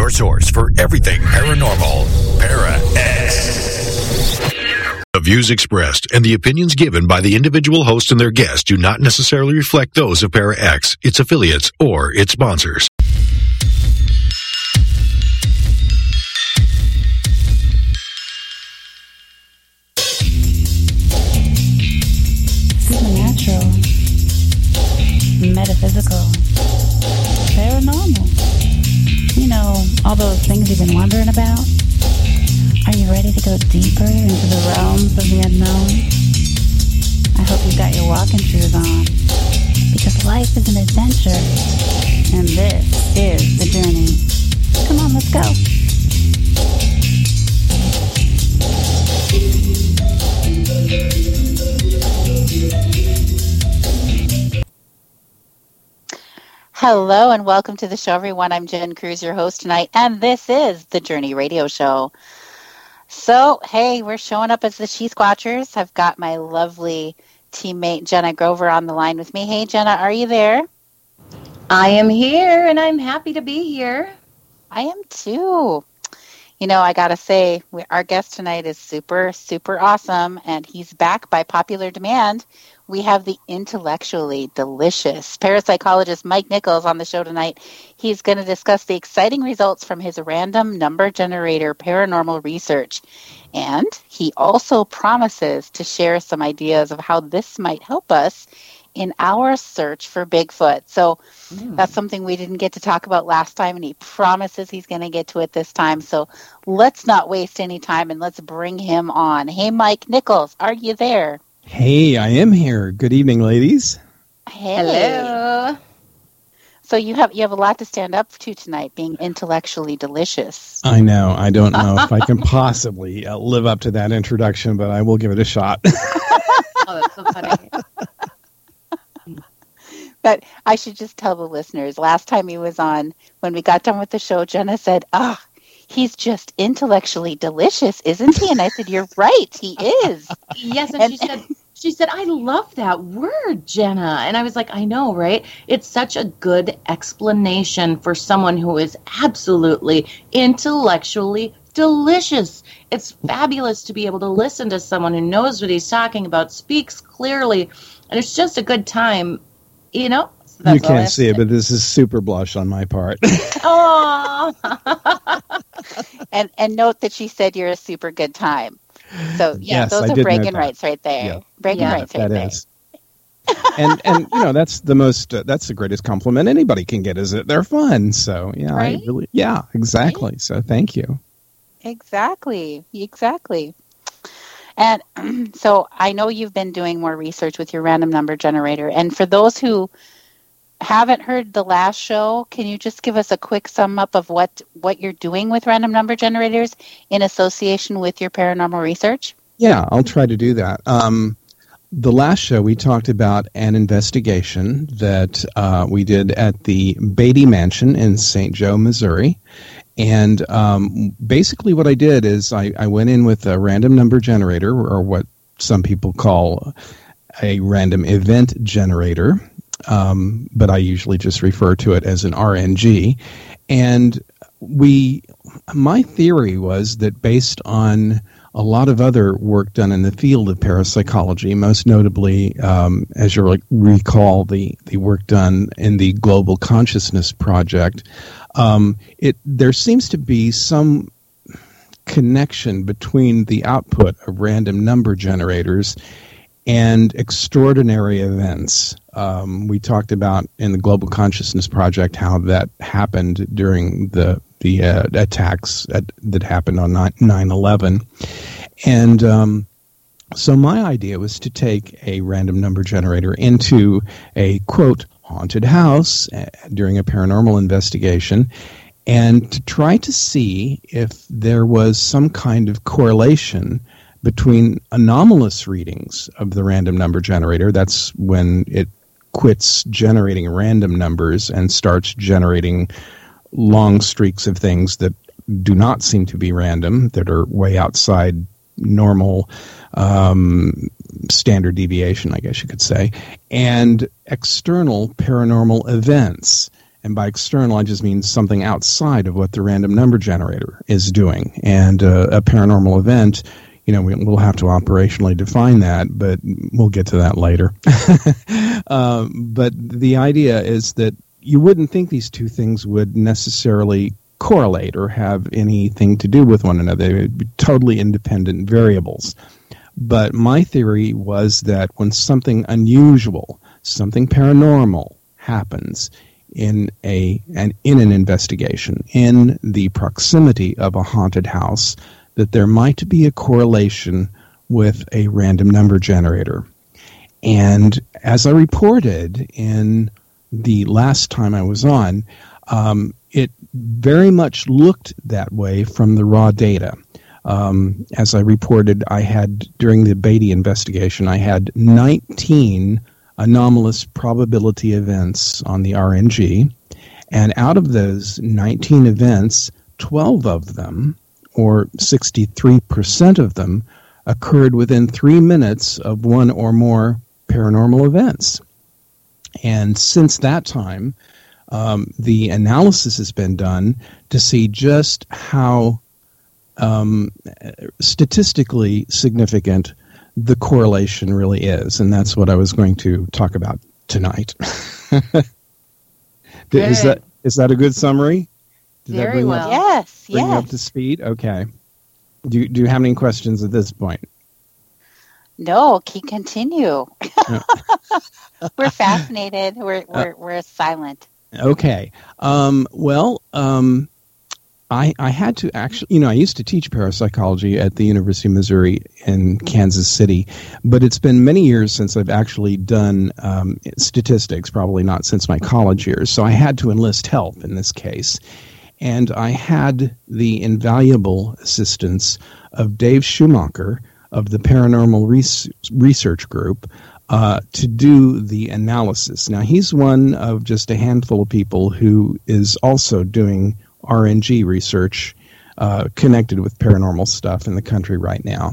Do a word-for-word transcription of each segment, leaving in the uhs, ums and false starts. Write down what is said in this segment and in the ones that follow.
your source for everything paranormal. Para-X. The views expressed and the opinions given by the individual host and their guests do not necessarily reflect those of Para-X, its affiliates, or its sponsors. Supernatural, metaphysical, paranormal. You know, all those things you've been wondering about? Are you ready to go deeper into the realms of the unknown? I hope you've got your walking shoes on, because life is an adventure, and this is the journey. Come on, let's go. Hello and welcome to the show, everyone. I'm Jen Cruz, your host tonight, and this is the Journey Radio Show. So, hey, we're showing up as the She Squatchers. I've got my lovely teammate Jenna Grover on the line with me. Hey, Jenna, are you there? I am here, and I'm happy to be here. I am too. You know, I got to say, we, our guest tonight is super, super awesome, and he's back by popular demand. We have the intellectually delicious parapsychologist Mike Nichols on the show tonight. He's going to discuss the exciting results from his random number generator paranormal research. And he also promises to share some ideas of how this might help us in our search for Bigfoot. So mm. that's something we didn't get to talk about last time, and he promises he's going to get to it this time. So let's not waste any time, and let's bring him on. Hey, Mike Nichols, are you there? Hey, I am here. Good evening, ladies. Hey. Hello. So you have you have a lot to stand up to tonight, being intellectually delicious. I know. I don't know if I can possibly uh, live up to that introduction, but I will give it a shot. Oh, that's so funny. But I should just tell the listeners, last time he was on, when we got done with the show, Jenna said, ah, he's just intellectually delicious, isn't he? And I said, you're right, he is. Yes, and, and she said, she said, I love that word, Jenna. And I was like, I know, right? It's such a good explanation for someone who is absolutely intellectually delicious. It's fabulous to be able to listen to someone who knows what he's talking about, speaks clearly, and it's just a good time, you know? So you can't see it, but this is super blush on my part. Oh. and and note that she said you're a super good time. So yeah, yes, those I are bragging rights right there. Yeah. Bragging yeah, rights right that there. Is. and and you know that's the most uh, that's the greatest compliment anybody can get, is that they're fun. So yeah, right? I really yeah exactly. Right? So thank you. Exactly, exactly. And so I know you've been doing more research with your random number generator. And for those who haven't heard the last show, can you just give us a quick sum up of what, what you're doing with random number generators in association with your paranormal research? Yeah, I'll try to do that. Um, the last show we talked about an investigation that uh, we did at the Beatty Mansion in Saint Joe, Missouri. And um, basically what I did is I, I went in with a random number generator, or what some people call a random event generator. Um, but I usually just refer to it as an R N G. And we, my theory was that based on a lot of other work done in the field of parapsychology, most notably, um, as you recall, the, the work done in the Global Consciousness Project, um, it there seems to be some connection between the output of random number generators and extraordinary events. Um, we talked about in the Global Consciousness Project how that happened during the the uh, attacks at, that happened on nine eleven. And um, so my idea was to take a random number generator into a, quote, haunted house uh, during a paranormal investigation, and to try to see if there was some kind of correlation between anomalous readings of the random number generator. That's when it quits generating random numbers and starts generating long streaks of things that do not seem to be random, that are way outside normal um, standard deviation, I guess you could say, and external paranormal events. And by external, I just mean something outside of what the random number generator is doing. And uh, a paranormal event, you know, we, we'll have to operationally define that, but we'll get to that later. um, but the idea is that you wouldn't think these two things would necessarily correlate or have anything to do with one another. They would be totally independent variables. But my theory was that when something unusual, something paranormal happens in a an, in an investigation, in the proximity of a haunted house, that there might be a correlation with a random number generator. And as I reported in the last time I was on, um, it very much looked that way from the raw data. Um, as I reported, I had, during the Beatty investigation, I had nineteen anomalous probability events on the R N G, and out of those nineteen events, twelve of them, or sixty-three percent of them, occurred within three minutes of one or more paranormal events. And since that time, um, the analysis has been done to see just how um, statistically significant the correlation really is. And that's what I was going to talk about tonight. is that is that a good summary? Did Very that bring well. Up, Yes, bring yes. up to speed? Okay. Do you, do you have any questions at this point? No, keep continue. We're fascinated. We're we're we're silent. Okay. Um, well, um, I I had to actually, you know, I used to teach parapsychology at the University of Missouri in Kansas City, but it's been many years since I've actually done um, statistics, probably not since my college years, so I had to enlist help in this case. And I had the invaluable assistance of Dave Schumacher of the Paranormal Res- Research Group uh, to do the analysis. Now, he's one of just a handful of people who is also doing R N G research uh, connected with paranormal stuff in the country right now.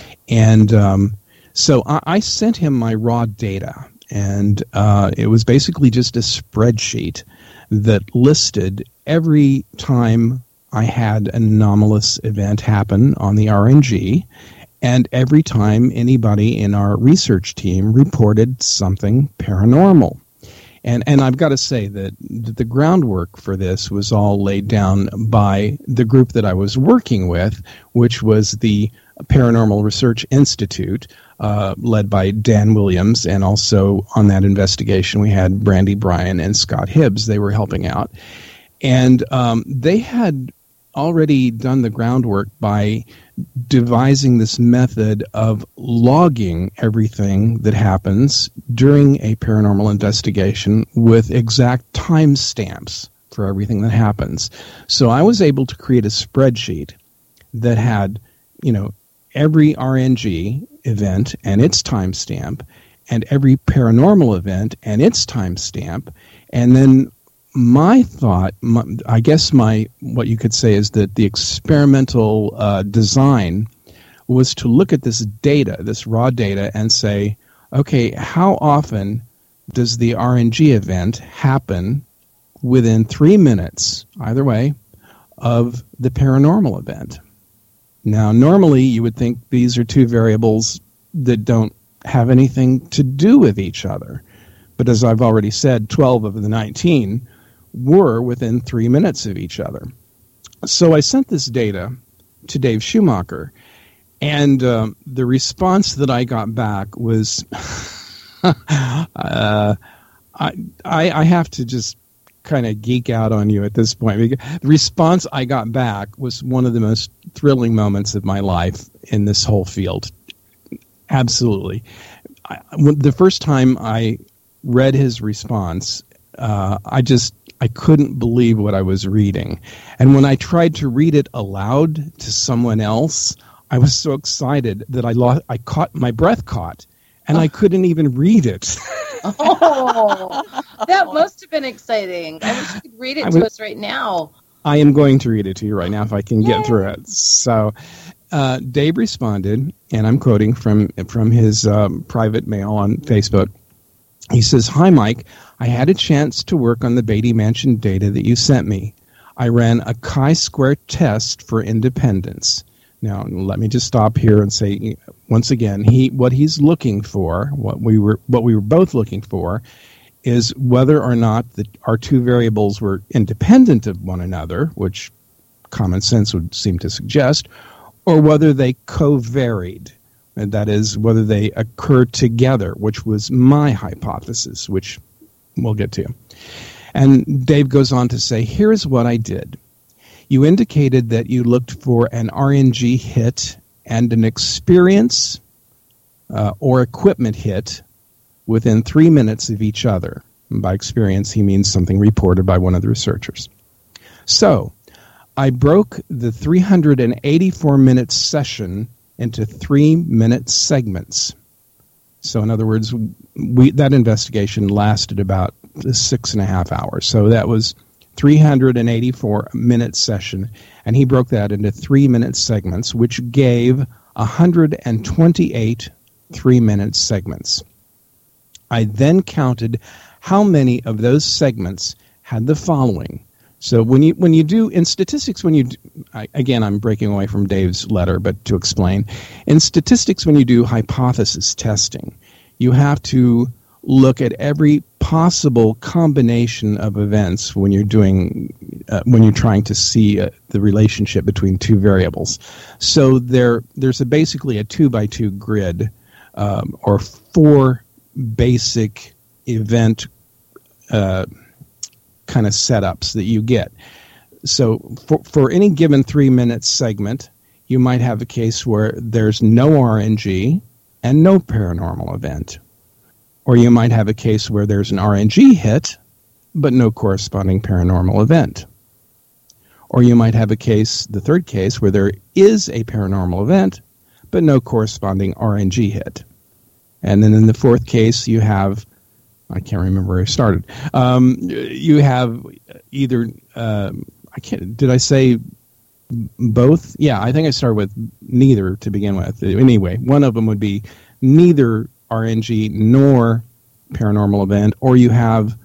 And um, so I, I sent him my raw data, and uh, it was basically just a spreadsheet that listed every time I had an anomalous event happen on the R N G, and every time anybody in our research team reported something paranormal. And and I've got to say that the groundwork for this was all laid down by the group that I was working with, which was the Paranormal Research Institute, uh, led by Dan Williams, and also on that investigation we had Brandy Bryan and Scott Hibbs. They were helping out. And um, they had already done the groundwork by devising this method of logging everything that happens during a paranormal investigation with exact timestamps for everything that happens. So I was able to create a spreadsheet that had, you know, every R N G event and its timestamp, and every paranormal event and its timestamp, and then my thought, my, I guess my what you could say is that the experimental uh, design was to look at this data, this raw data, and say, okay, how often does the R N G event happen within three minutes, either way, of the paranormal event? Now, normally you would think these are two variables that don't have anything to do with each other. But as I've already said, twelve of the nineteen were within three minutes of each other. So I sent this data to Dave Schumacher, and um, the response that I got back was, uh, I, I I have to just kind of geek out on you at this point. The response I got back was one of the most thrilling moments of my life in this whole field. Absolutely. I, the first time I read his response, uh, I just I couldn't believe what I was reading. And when I tried to read it aloud to someone else, I was so excited that I lost, I caught my breath caught, and I couldn't even read it. Oh, that must have been exciting. I wish you could read it I to would, us right now. I am going to read it to you right now if I can Yay. get through it. So uh, Dave responded, and I'm quoting from, from his um, private mail on Facebook. He says, "Hi, Mike. I had a chance to work on the Beatty Mansion data that you sent me. I ran a chi-square test for independence." Now, let me just stop here and say once again, he what he's looking for, what we were what we were both looking for, is whether or not the, our two variables were independent of one another, which common sense would seem to suggest, or whether they co-varied. And that is, whether they occur together, which was my hypothesis, which we'll get to. And Dave goes on to say, "Here's what I did. You indicated that you looked for an R N G hit and an experience uh, or equipment hit within three minutes of each other." And by experience, he means something reported by one of the researchers. "So I broke the three hundred eighty-four minute session into three-minute segments." So in other words, we that investigation lasted about six and a half hours. So that was three hundred eighty-four minute session, and he broke that into three-minute segments, which gave one hundred twenty-eight three-minute segments. I then counted how many of those segments had the following. So when you when you do in statistics, when you do, I, again, I'm breaking away from Dave's letter, but to explain, in statistics, when you do hypothesis testing, you have to look at every possible combination of events when you're doing uh, when you're trying to see uh, the relationship between two variables. So there there's a basically a two by two grid um, or four basic event Uh, kind of setups that you get. So for, for any given three-minute segment, you might have a case where there's no R N G and no paranormal event. Or you might have a case where there's an R N G hit, but no corresponding paranormal event. Or you might have a case, the third case, where there is a paranormal event, but no corresponding R N G hit. And then in the fourth case, you have I can't remember where I started. Um, you have either, uh, I can't, did I say both? Yeah, I think I started with neither to begin with. Anyway, one of them would be neither R N G nor paranormal event, or you have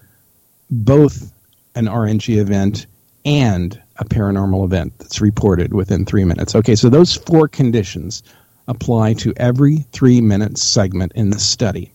both an R N G event and a paranormal event that's reported within three minutes. Okay, so those four conditions apply to every three-minute segment in the study.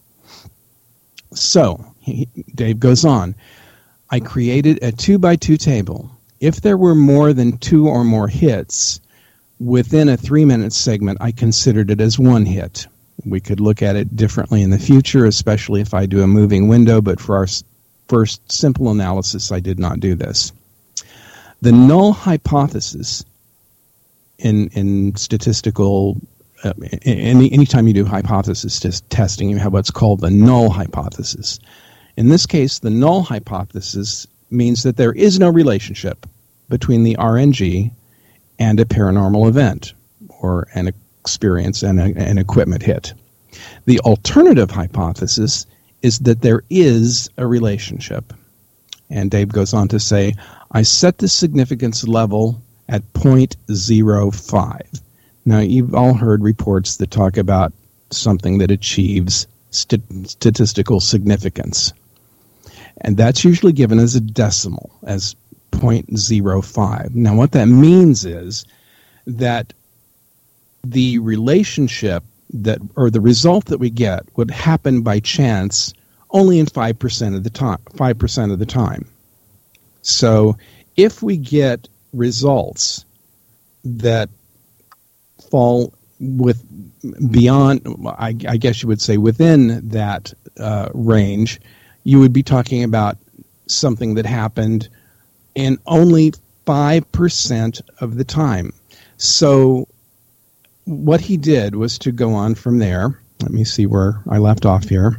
So, he, Dave goes on, I created a two by two table. If there were more than two or more hits within a three-minute segment, I considered it as one hit. We could look at it differently in the future, especially if I do a moving window, but for our first simple analysis, I did not do this. The null hypothesis in, in statistical Uh, any anytime you do hypothesis test testing, you have what's called the null hypothesis. In this case, the null hypothesis means that there is no relationship between the R N G and a paranormal event or an experience and a, an equipment hit. The alternative hypothesis is that there is a relationship. And Dave goes on to say, I set the significance level at zero point zero five. Now, you've all heard reports that talk about something that achieves st- statistical significance. And that's usually given as a decimal, as zero point zero five. Now, what that means is that the relationship that, or the result that we get would happen by chance only in five percent of the time, five percent of the time. So, if we get results that fall with beyond, I, I guess you would say within that uh, range, you would be talking about something that happened in only five percent of the time. So what he did was to go on from there. Let me see where I left off here.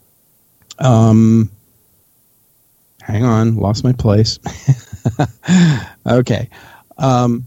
Um, hang on, lost my place. Okay. Um,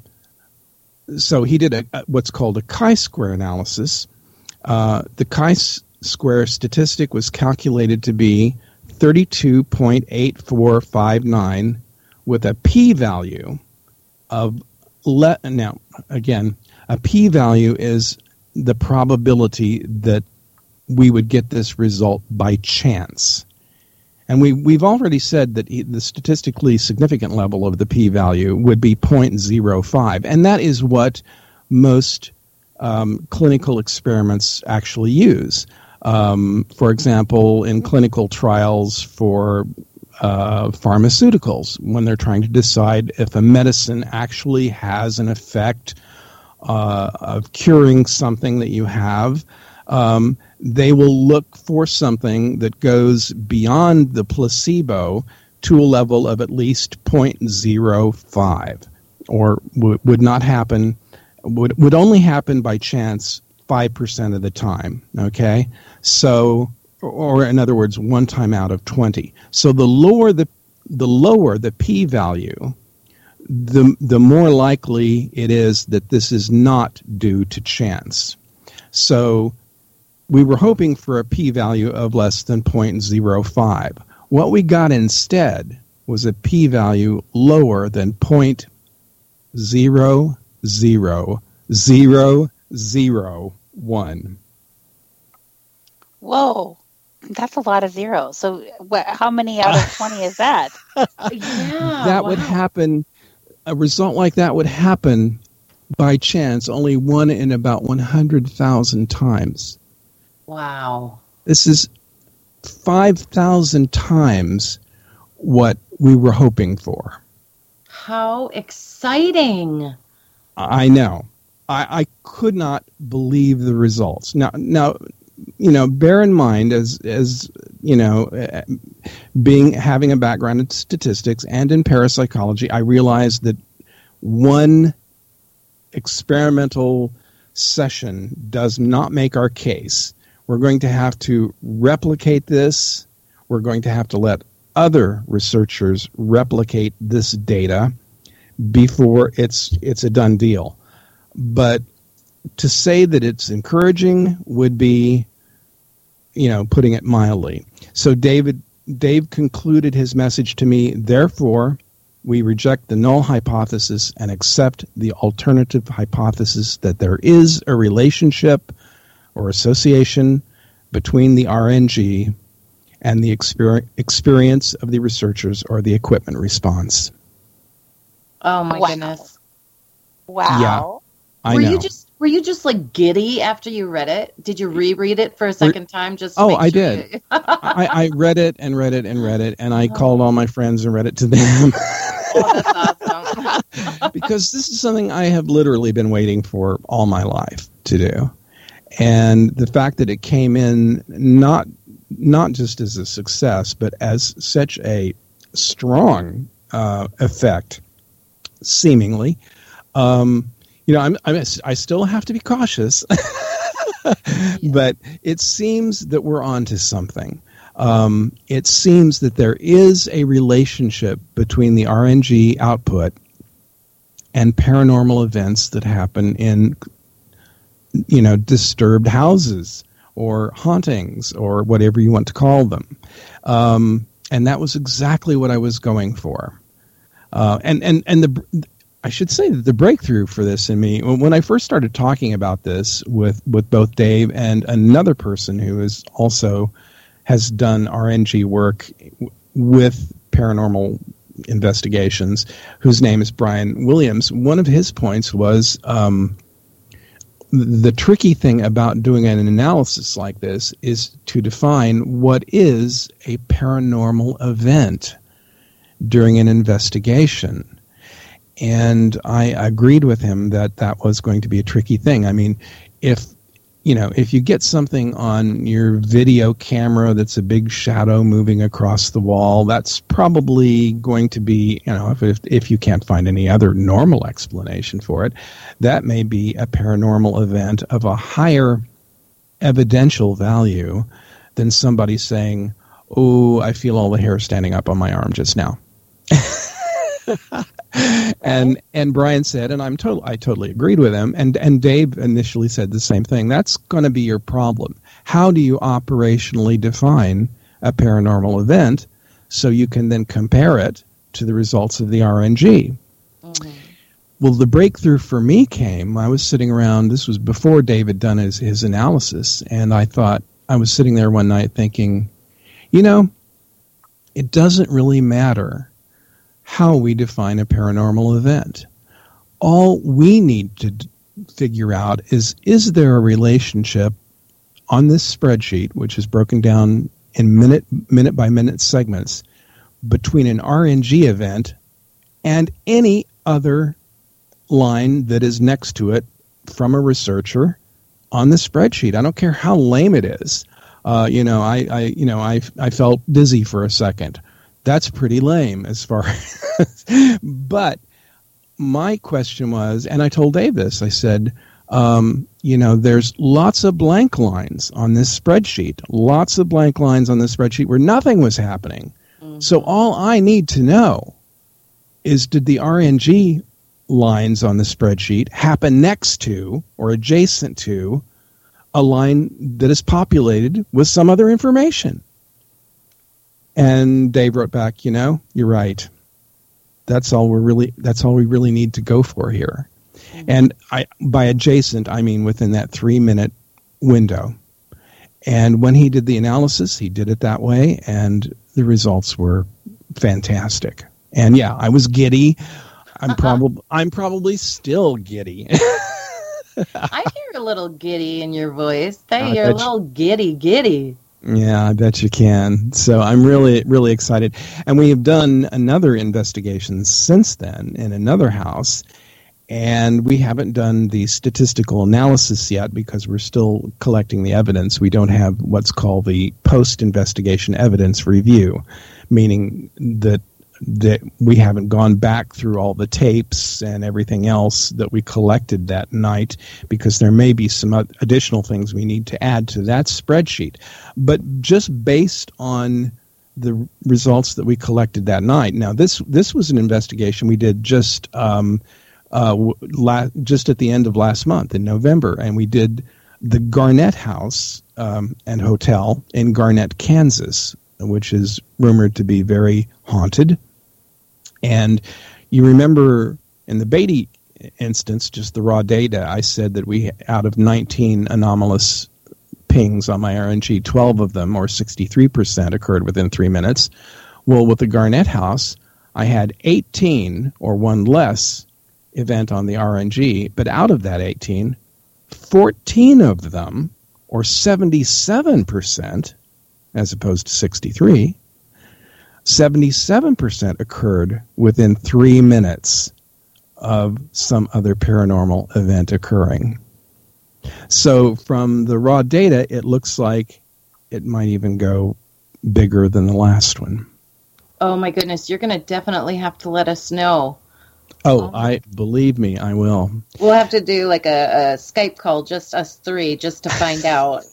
So he did a, what's called a chi-square analysis. Uh, the chi-square statistic was calculated to be thirty-two point eight four five nine with a p-value of, le- now, again, a p-value is the probability that we would get this result by chance. And we, we've already said that the statistically significant level of the p-value would be zero point zero five, and that is what most um, clinical experiments actually use. Um, for example, in clinical trials for uh, pharmaceuticals, when they're trying to decide if a medicine actually has an effect uh, of curing something that you have, um, they will look for something that goes beyond the placebo to a level of at least zero point zero five, or w- would not happen, would, would only happen by chance five percent of the time, okay? So, or in other words, one time out of twenty. So the lower the, the lower the p-value, the, the more likely it is that this is not due to chance. So we were hoping for a p-value of less than zero point zero five. What we got instead was a p-value lower than zero point zero zero zero zero one. Whoa, that's a lot of zeros. So what, how many out of twenty is that? Yeah, that wow. would happen, a result like that would happen by chance only one in about one hundred thousand times. Wow. This is five thousand times what we were hoping for. How exciting. I know. I, I could not believe the results. Now, now, you know, bear in mind, as as you know, uh, being having a background in statistics and in parapsychology, I realized that one experimental session does not make our case. We're going to have to replicate this. We're going to have to let other researchers replicate this data before it's it's a done deal. But to say that it's encouraging would be, you know, putting it mildly. So David Dave concluded his message to me, therefore, we reject the null hypothesis and accept the alternative hypothesis that there is a relationship or association between the R N G and the exper- experience of the researchers or the equipment response. Oh my Wow. goodness. Wow. Yeah. I were know. you just were you just like giddy after you read it? Did you reread it for a second time just to Oh, make I sure did. you- I, I read it and read it and read it, and I called all my friends and read it to them. Oh, that's awesome. Because this is something I have literally been waiting for all my life to do. And the fact that it came in not not just as a success, but as such a strong uh, effect, seemingly, um, you know, I'm, I'm I still have to be cautious, but it seems that we're onto something. Um, it seems that there is a relationship between the R N G output and paranormal events that happen in, you know, disturbed houses or hauntings or whatever you want to call them. Um, and that was exactly what I was going for. Uh, and, and, and the, I should say that the breakthrough for this in me, when I first started talking about this with, with both Dave and another person who is also has done R N G work with paranormal investigations, whose name is Brian Williams, one of his points was um, the tricky thing about doing an analysis like this is to define what is a paranormal event during an investigation. And I agreed with him that that was going to be a tricky thing. I mean, if you know, if you get something on your video camera that's a big shadow moving across the wall, that's probably going to be, you know, if, if if you can't find any other normal explanation for it, that may be a paranormal event of a higher evidential value than somebody saying, "Oh, I feel all the hair standing up on my arm just now." And and Brian said, and I'm total, I totally agreed with him, and, and Dave initially said the same thing. That's going to be your problem. How do you operationally define a paranormal event so you can then compare it to the results of the R N G? Mm-hmm. Well, the breakthrough for me came, I was sitting around, this was before Dave had done his, his analysis, and I thought, I was sitting there one night thinking, you know, it doesn't really matter how we define a paranormal event. All we need to d- figure out is, is there a relationship on this spreadsheet, which is broken down in minute, minute by minute segments, between an R N G event and any other line that is next to it from a researcher on the spreadsheet. I don't care how lame it is. Uh, you know, I, I, you know, I, I felt dizzy for a second. That's pretty lame as far as, but my question was, and I told Dave this, I said, um, you know, there's lots of blank lines on this spreadsheet, lots of blank lines on this spreadsheet where nothing was happening. Mm-hmm. So all I need to know is, did the R N G lines on the spreadsheet happen next to or adjacent to a line that is populated with some other information? And Dave wrote back, you know, you're right. That's all we're really, that's all we really need to go for here. Mm-hmm. And I, by adjacent, I mean within that three minute window. And when he did the analysis, he did it that way, and the results were fantastic. And yeah, I was giddy. I'm uh-uh. probably, I'm probably still giddy. I hear a little giddy in your voice. Hey, you're a little giddy, giddy. Yeah, I bet you can. So I'm really, really excited. And we have done another investigation since then in another house, and we haven't done the statistical analysis yet because we're still collecting the evidence. We don't have what's called the post-investigation evidence review, meaning that that we haven't gone back through all the tapes and everything else that we collected that night, because there may be some additional things we need to add to that spreadsheet. But just based on the results that we collected that night. Now, this this was an investigation we did just um, uh, la- just at the end of last month in November, and we did the Garnett House um, and Hotel in Garnett, Kansas, which is rumored to be very haunted. And you remember in the Beatty instance, just the raw data, I said that we, out of nineteen anomalous pings on my R N G, twelve of them, or sixty-three percent, occurred within three minutes. Well, with the Garnett House, I had eighteen, or one less, event on the R N G, but out of that eighteen, fourteen of them, or seventy-seven percent, as opposed to sixty-three, seventy-seven percent occurred within three minutes of some other paranormal event occurring. So from the raw data, it looks like it might even go bigger than the last one. Oh my goodness, you're going to definitely have to let us know. Oh, I believe me, I will. We'll have to do like a, a Skype call, just us three, just to find out.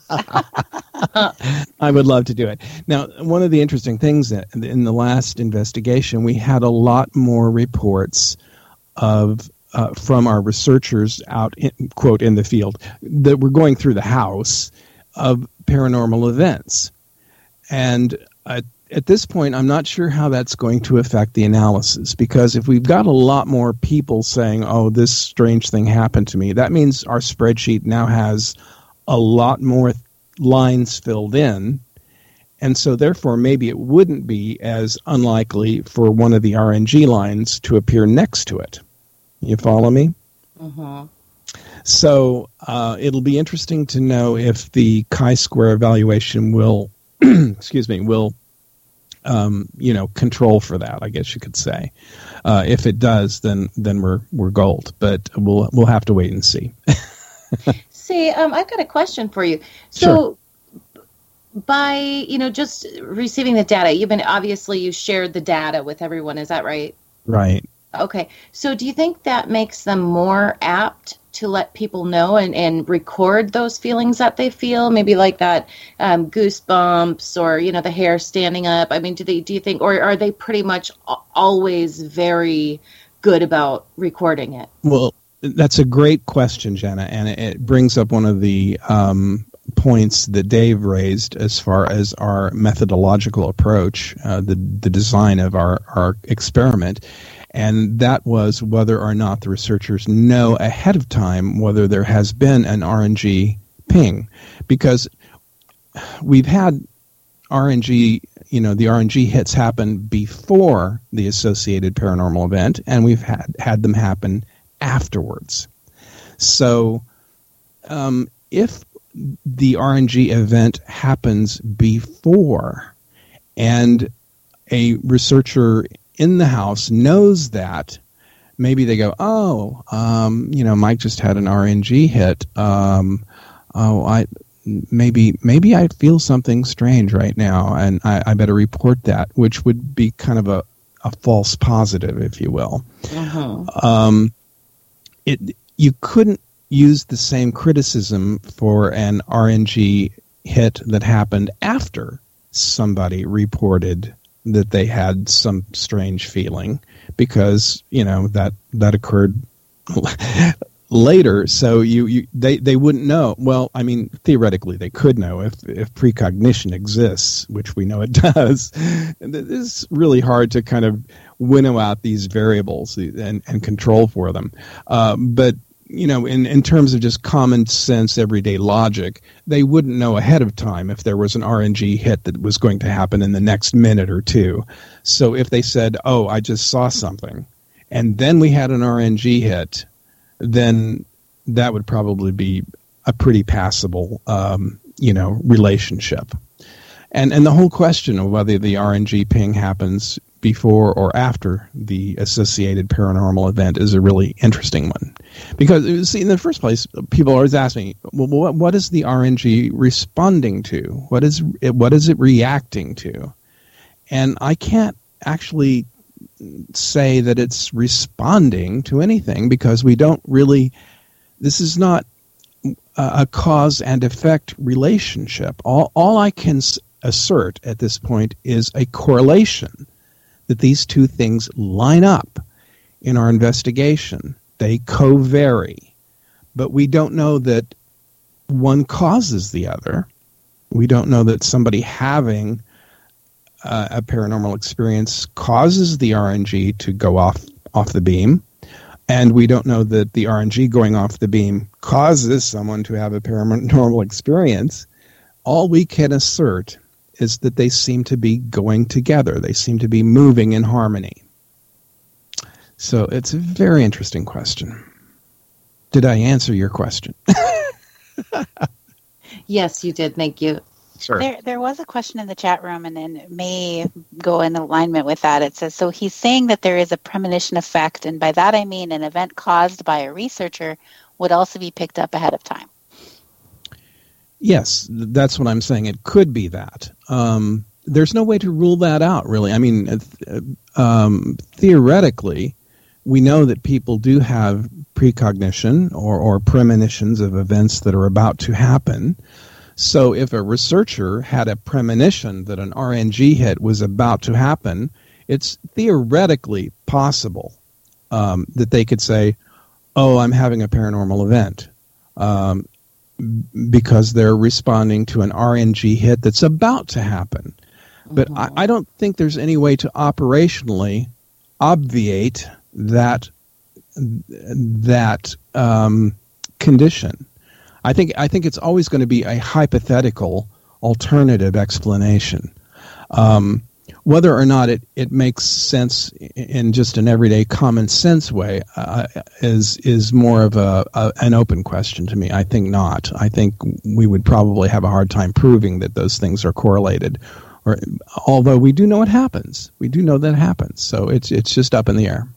I would love to do it. Now, one of the interesting things that in the last investigation, we had a lot more reports of uh, from our researchers out, in, quote, in the field, that were going through the house, of paranormal events. And uh, at this point, I'm not sure how that's going to affect the analysis, because if we've got a lot more people saying, oh, this strange thing happened to me, that means our spreadsheet now has a lot more th- lines filled in. And so therefore, maybe it wouldn't be as unlikely for one of the R N G lines to appear next to it. You follow me? Mm-hmm. So uh, it'll be interesting to know if the chi-square evaluation will, excuse me, will, um, you know, control for that, I guess you could say. Uh, if it does, then then we're we're gold. But we'll we'll have to wait and see. See, um, I've got a question for you. So, sure. By you know just receiving the data, you've been obviously you shared the data with everyone. Is that right? Right. Okay. So, do you think that makes them more apt to let people know and, and record those feelings that they feel? Maybe like that um, goosebumps, or you know the hair standing up. I mean, do they? Do you think, or are they pretty much always very good about recording it? Well, that's a great question, Jenna, and it brings up one of the um, points that Dave raised as far as our methodological approach, uh, the the design of our, our experiment, and that was whether or not the researchers know ahead of time whether there has been an R N G ping, because we've had R N G, you know, the R N G hits happen before the associated paranormal event, and we've had, had them happen afterwards. So um, if the R N G event happens before, and a researcher in the house knows that, maybe they go, oh, um, you know, Mike just had an R N G hit. Um, oh, I... Maybe maybe I feel something strange right now, and I, I better report that, which would be kind of a, a false positive, if you will. Uh-huh. Um, it you couldn't use the same criticism for an R N G hit that happened after somebody reported that they had some strange feeling, because you know that that occurred later, so you, you they, they wouldn't know. Well, I mean, theoretically they could know if, if precognition exists, which we know it does. It's really hard to kind of winnow out these variables and, and control for them. Uh, but, you know, in, in terms of just common sense, everyday logic, they wouldn't know ahead of time if there was an R N G hit that was going to happen in the next minute or two. So if they said, oh, I just saw something, and then we had an R N G hit, then that would probably be a pretty passable, um, you know, relationship. And and the whole question of whether the R N G ping happens before or after the associated paranormal event is a really interesting one. Because, see, in the first place, people always ask me, well, what, what is the R N G responding to? What is it, what is it reacting to? And I can't actually say that it's responding to anything, because we don't really, this is not a cause and effect relationship. All, all I can s- assert at this point is a correlation, that these two things line up in our investigation. They co-vary, but we don't know that one causes the other. We don't know that somebody having Uh, a paranormal experience causes the R N G to go off off the beam, and we don't know that the R N G going off the beam causes someone to have a paranormal experience. All we can assert is that they seem to be going together. They seem to be moving in harmony. So it's a very interesting question. Did I answer your question? Yes, you did. Thank you. Sure. There, there was a question in the chat room, and then it may go in alignment with that. It says, so he's saying that there is a premonition effect, and by that I mean an event caused by a researcher would also be picked up ahead of time. Yes, that's what I'm saying. It could be that. Um, there's no way to rule that out, really. I mean, uh, um, theoretically, we know that people do have precognition or, or premonitions of events that are about to happen. So if a researcher had a premonition that an R N G hit was about to happen, it's theoretically possible um, that they could say, oh, I'm having a paranormal event, um, because they're responding to an R N G hit that's about to happen. But mm-hmm. I, I don't think there's any way to operationally obviate that that um, condition. I think I think it's always going to be a hypothetical alternative explanation. Um, whether or not it, it makes sense in just an everyday common sense way uh, is is more of a, a an open question to me. I think not. I think we would probably have a hard time proving that those things are correlated. Or, although we do know it happens, we do know that it happens. So it's it's just up in the air.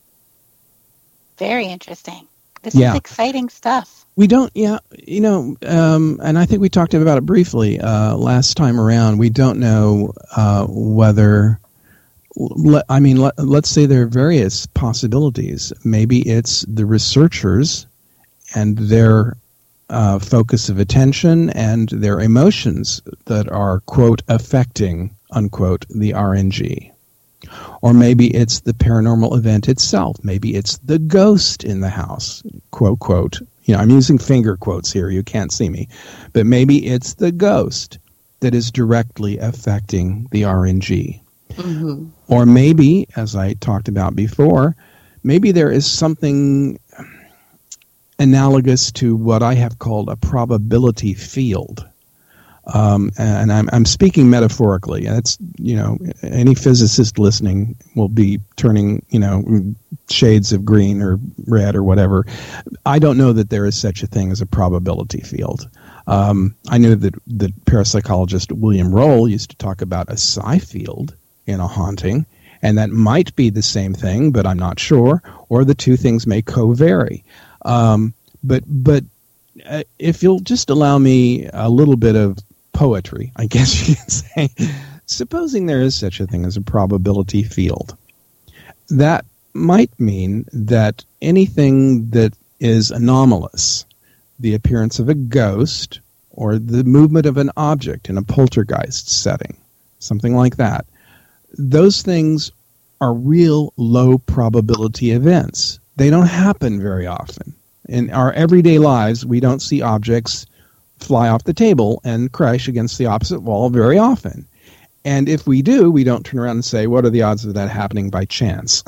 Very interesting. This yeah. is exciting stuff. We don't, yeah, you know, um, and I think we talked about it briefly uh, last time around. We don't know uh, whether, le- I mean, let, let's say there are various possibilities. Maybe it's the researchers and their uh, focus of attention and their emotions that are, quote, affecting, unquote, the R N G. Or maybe it's the paranormal event itself. Maybe it's the ghost in the house, quote, quote. You know, I'm using finger quotes here. You can't see me. But maybe it's the ghost that is directly affecting the R N G. Mm-hmm. Or maybe, as I talked about before, maybe there is something analogous to what I have called a probability field. Um, and I'm, I'm speaking metaphorically. That's, you know, any physicist listening will be turning, you know, shades of green or red or whatever. I don't know that there is such a thing as a probability field. Um, I know that the parapsychologist William Roll used to talk about a psi field in a haunting, and that might be the same thing, but I'm not sure, or the two things may co-vary. Um, but but uh, if you'll just allow me a little bit of poetry, I guess you can say, supposing there is such a thing as a probability field, that might mean that anything that is anomalous, the appearance of a ghost or the movement of an object in a poltergeist setting, something like that, those things are real low probability events. They don't happen very often. In our everyday lives, we don't see objects fly off the table and crash against the opposite wall very often. And if we do, we don't turn around and say, what are the odds of that happening by chance?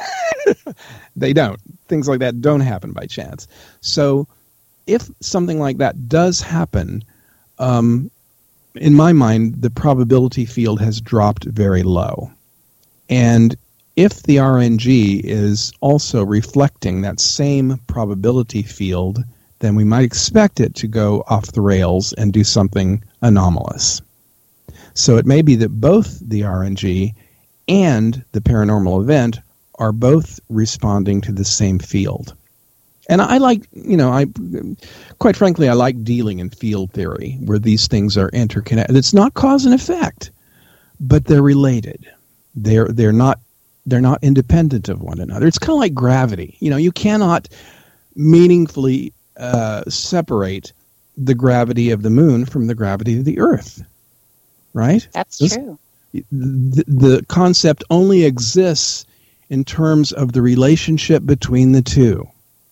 They don't. Things like that don't happen by chance. So if something like that does happen, um, in my mind, the probability field has dropped very low. And if the R N G is also reflecting that same probability field, then we might expect it to go off the rails and do something anomalous. So it may be that both the R N G and the paranormal event are both responding to the same field. And I like, you know, I quite frankly, I like dealing in field theory where these things are interconnected. It's not cause and effect, but they're related. They're they're not they're not independent of one another. It's kind of like gravity. You know, you cannot meaningfully uh, separate the gravity of the moon from the gravity of the Earth, right? That's this, true. The, the concept only exists in terms of the relationship between the two.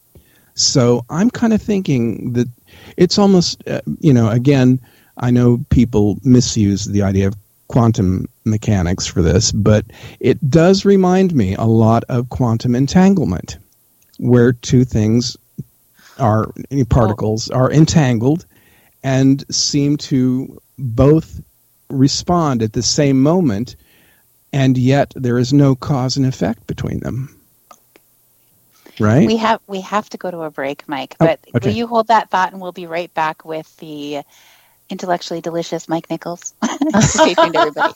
So I'm kind of thinking that it's almost, uh, you know, again, I know people misuse the idea of quantum mechanics for this, but it does remind me a lot of quantum entanglement, where two things are, particles are entangled and seem to both respond at the same moment, and yet there is no cause and effect between them. Right? We have we have to go to a break, Mike. But oh, okay. Will you hold that thought, and we'll be right back with the intellectually delicious Mike Nichols. Stay tuned, everybody.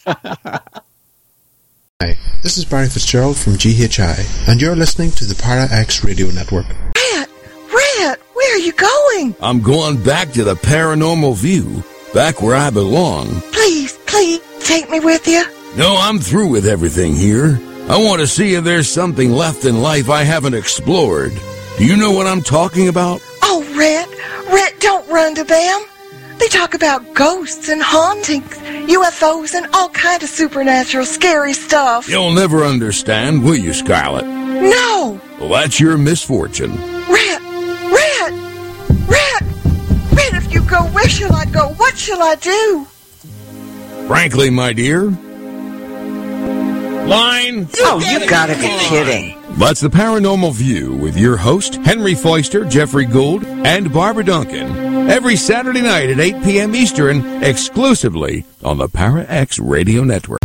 Hi, this is Barry Fitzgerald from G H I, and you're listening to the Para X Radio Network. Rat, Rat, where are you going? I'm going back to the Paranormal View, back where I belong. Please, please, take me with you. No, I'm through with everything here. I want to see if there's something left in life I haven't explored. Do you know what I'm talking about? Oh, Rat, Rat, don't run to them. They talk about ghosts and hauntings, U F Os, and all kind of supernatural scary stuff. You'll never understand, will you, Scarlet? No. Well, that's your misfortune. Rat, Rat, Rat, Rat, if you go, where shall I go? What shall I do? Frankly, my dear... Line! Oh, you gotta be kidding. That's the Paranormal View with your host, Henry Foister, Jeffrey Gould, and Barbara Duncan. Every Saturday night at eight p.m. Eastern, exclusively on the Para X Radio Network.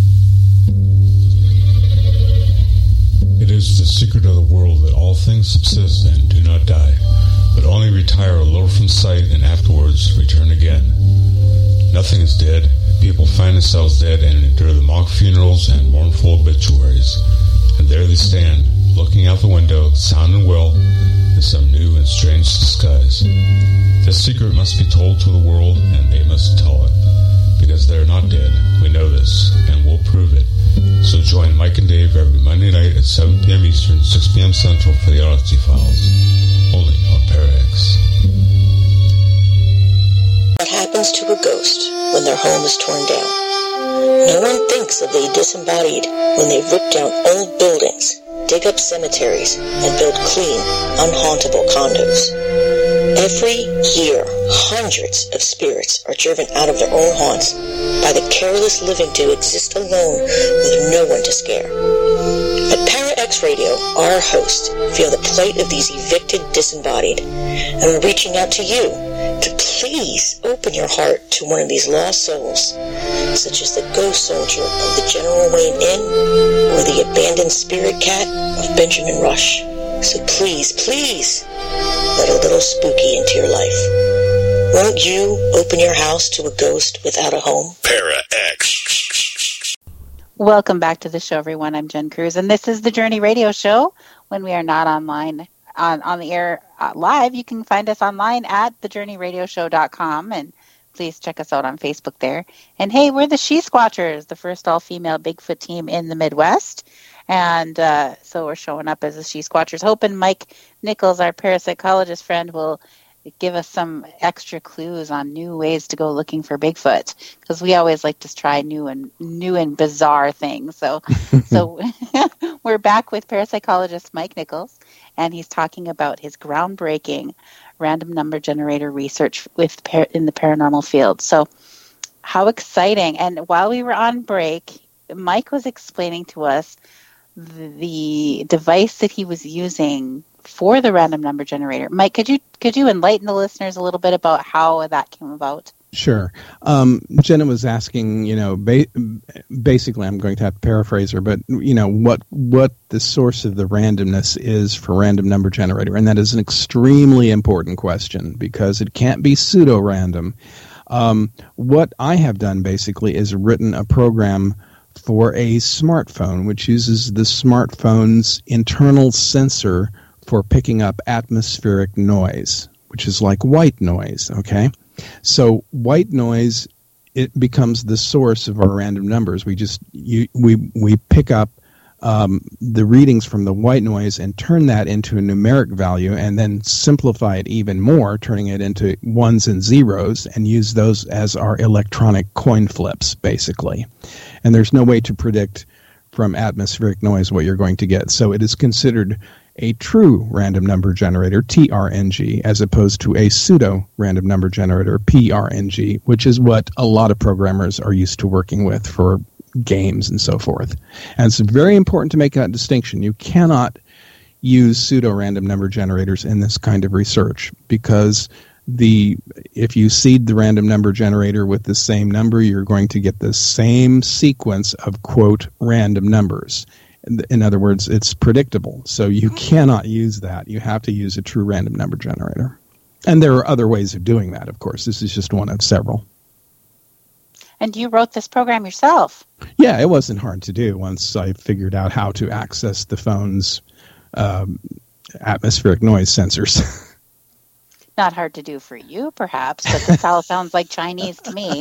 It is the secret of the world that all things subsist and do not die, but only retire a little from sight and afterwards return again. Nothing is dead. People find themselves dead and endure the mock funerals and mournful obituaries. And there they stand, looking out the window, sound and well, in some new and strange disguise. This secret must be told to the world, and they must tell it. Because they're not dead. We know this, and we'll prove it. So join Mike and Dave every Monday night at seven p.m. Eastern, six p.m. Central for the Odyssey Files. Only on Parax. What happens to a ghost when their home is torn down? No one thinks of the disembodied when they rip down old buildings, dig up cemeteries, and build clean, unhauntable condos. Every year, hundreds of spirits are driven out of their own haunts by the careless living to exist alone with no one to scare. At ParaX Radio, our hosts feel the plight of these evicted disembodied, and we're reaching out to you to please open your heart to one of these lost souls, such as the ghost soldier of the General Wayne Inn or the abandoned spirit cat of Benjamin Rush. So please, please, let a little spooky into your life. Won't you open your house to a ghost without a home? ParaX. Welcome back to the show, everyone. I'm Jen Cruz, and this is the Journey Radio Show. When we are not online, on, on the air uh, live, you can find us online at the journey radio show dot com, and please check us out on Facebook there. And hey, we're the She Squatchers, the first all-female Bigfoot team in the Midwest. And uh, so we're showing up as the She Squatchers, hoping Mike Nichols, our parapsychologist friend, will give us some extra clues on new ways to go looking for Bigfoot, because we always like to try new and new and bizarre things. So, so we're back with parapsychologist Mike Nichols, and he's talking about his groundbreaking random number generator research with par- in the paranormal field. So, how exciting! And while we were on break, Mike was explaining to us the, the device that he was using for the random number generator. Mike, could you could you enlighten the listeners a little bit about how that came about? Sure. Um, Jenna was asking, you know, ba- basically, I'm going to have to paraphrase her, but, you know, what what the source of the randomness is for random number generator. And that is an extremely important question, because it can't be pseudo-random. Um, what I have done, basically, is written a program for a smartphone, which uses the smartphone's internal sensor for picking up atmospheric noise, which is like white noise, okay? So white noise, it becomes the source of our random numbers. We just you, we we pick up um, the readings from the white noise and turn that into a numeric value, and then simplify it even more, turning it into ones and zeros, and use those as our electronic coin flips, basically. And there's no way to predict from atmospheric noise what you're going to get. So it is considered a true random number generator, T R N G, as opposed to a pseudo random number generator, P R N G, which is what a lot of programmers are used to working with for games and so forth. And it's very important to make that distinction. You cannot use pseudo random number generators in this kind of research, because the if you seed the random number generator with the same number, you're going to get the same sequence of, quote, random numbers. In other words, it's predictable. So you cannot use that. You have to use a true random number generator. And there are other ways of doing that, of course. This is just one of several. And you wrote this program yourself? Yeah, it wasn't hard to do once I figured out how to access the phone's um, atmospheric noise sensors. Not hard to do for you, perhaps, but this all sounds like Chinese to me.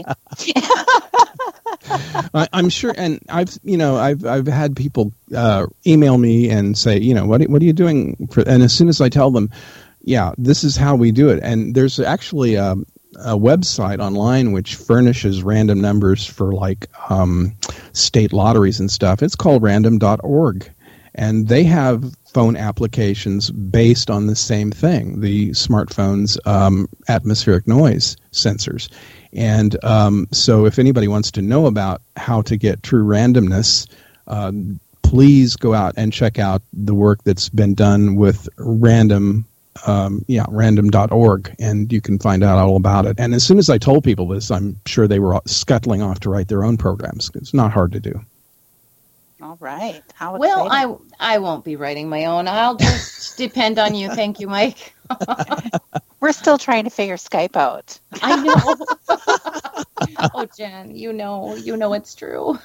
I, I'm sure, and I've you know I've I've had people uh, email me and say, you know, what what are you doing for? And as soon as I tell them, yeah, this is how we do it, and there's actually a, a website online which furnishes random numbers for like um, state lotteries and stuff. It's called random dot org, and they have phone applications based on the same thing, the smartphone's um, atmospheric noise sensors. And um, so if anybody wants to know about how to get true randomness, uh, please go out and check out the work that's been done with random, um, yeah, random dot org, and you can find out all about it. And as soon as I told people this, I'm sure they were scuttling off to write their own programs. It's not hard to do. All right. How well, I, I won't be writing my own. I'll just depend on you. Thank you, Mike. We're still trying to figure Skype out. I know. Oh, Jen, you know, you know it's true.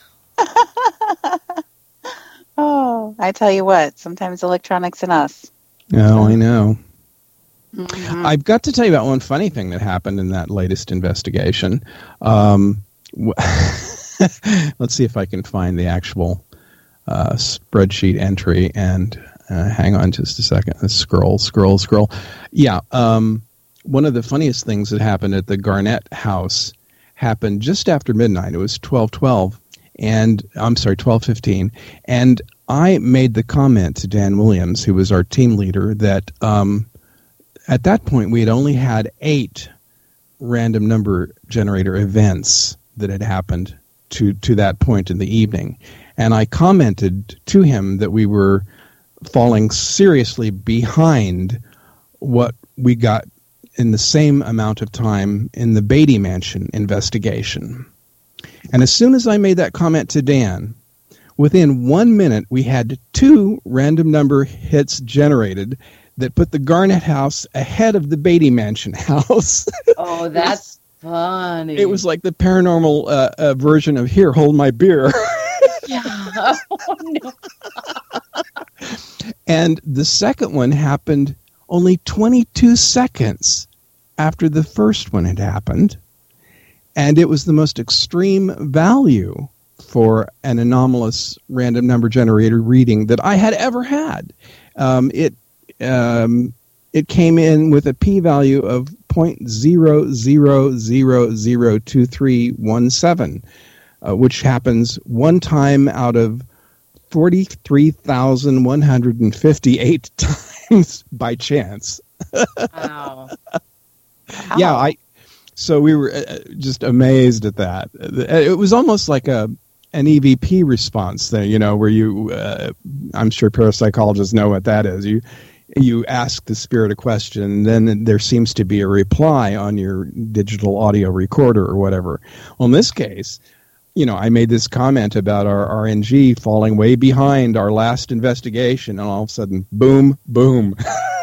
Oh, I tell you what, sometimes electronics and us. Oh, I know. Mm-hmm. I've got to tell you about one funny thing that happened in that latest investigation. Um, let's see if I can find the actual uh, spreadsheet entry, and uh, hang on just a second. Let's scroll, scroll, scroll. Yeah, um, one of the funniest things that happened at the Garnett House happened just after midnight. It was twelve twelve, and I'm sorry, twelve fifteen, and I made the comment to Dan Williams, who was our team leader, that um, at that point we had only had eight random number generator events that had happened to, to that point in the evening. And I commented to him that we were falling seriously behind what we got in the same amount of time in the Beatty Mansion investigation. And as soon as I made that comment to Dan, within one minute we had two random number hits generated that put the Garnett house ahead of the Beatty Mansion house. Oh, that's funny. It was like the paranormal uh, uh, version of Here, Hold My Beer. Yeah. Oh, no. And the second one happened only twenty-two seconds after the first one had happened. And it was the most extreme value for an anomalous random number generator reading that I had ever had. Um, it um, it came in with a p-value of zero point zero zero zero zero two three one seven, uh, which happens one time out of forty-three thousand one hundred fifty-eight times by chance. Wow. Yeah, I. So we were uh, just amazed at that. It was almost like a an E V P response there, you know, where you, uh, I'm sure parapsychologists know what that is. You you ask the spirit a question, and then there seems to be a reply on your digital audio recorder or whatever. Well, in this case, you know, I made this comment about our R N G falling way behind our last investigation, and all of a sudden, boom, boom.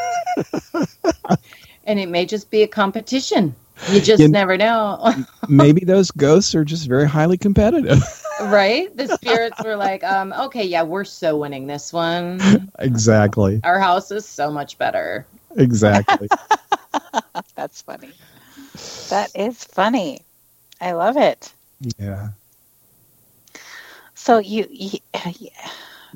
And it may just be a competition. You just you, never know. Maybe those ghosts are just very highly competitive. Right? The spirits were like, um, okay, yeah, we're so winning this one. Exactly. Our house is so much better. Exactly. That's funny. That is funny. I love it. Yeah. So you, you yeah.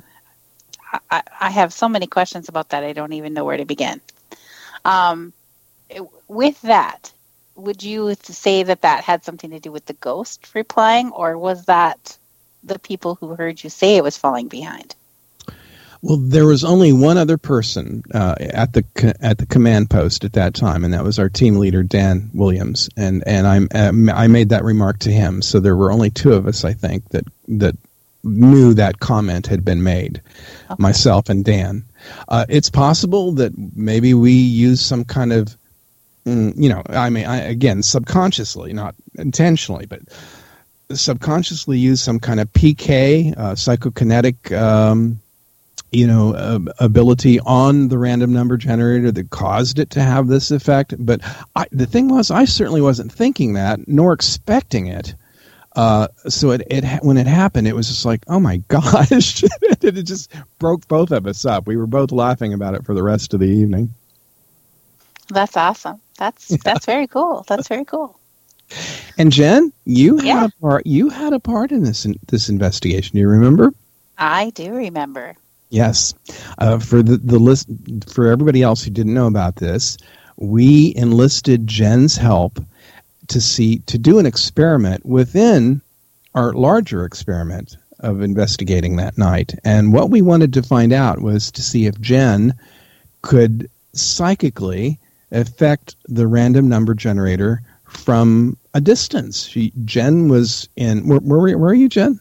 I, I have so many questions about that. I don't even know where to begin. Um, with that, would you say that that had something to do with the ghost replying, or was that the people who heard you say it was falling behind? Well, there was only one other person uh, at the at the command post at that time, and that was our team leader, Dan Williams. And and I um, I made that remark to him. So there were only two of us, I think, that that knew that comment had been made, okay. Myself and Dan. Uh, it's possible that maybe we used some kind of, you know, I mean, I, again, subconsciously, not intentionally, but subconsciously use some kind of P K, uh, psychokinetic, um, you know, uh, ability on the random number generator that caused it to have this effect. But I, the thing was, I certainly wasn't thinking that, nor expecting it. Uh, so it, it when it happened, it was just like, oh my gosh, it just broke both of us up. We were both laughing about it for the rest of the evening. That's awesome. That's yeah. that's very cool. That's very cool. And Jen, you yeah. had a part. You had a part in this in, this investigation. Do you remember? I do remember. Yes. Uh, for the the list for everybody else who didn't know about this, we enlisted Jen's help to see to do an experiment within our larger experiment of investigating that night. And what we wanted to find out was to see if Jen could psychically affect the random number generator from a distance. She, Jen was in, where, where, where are you, Jen?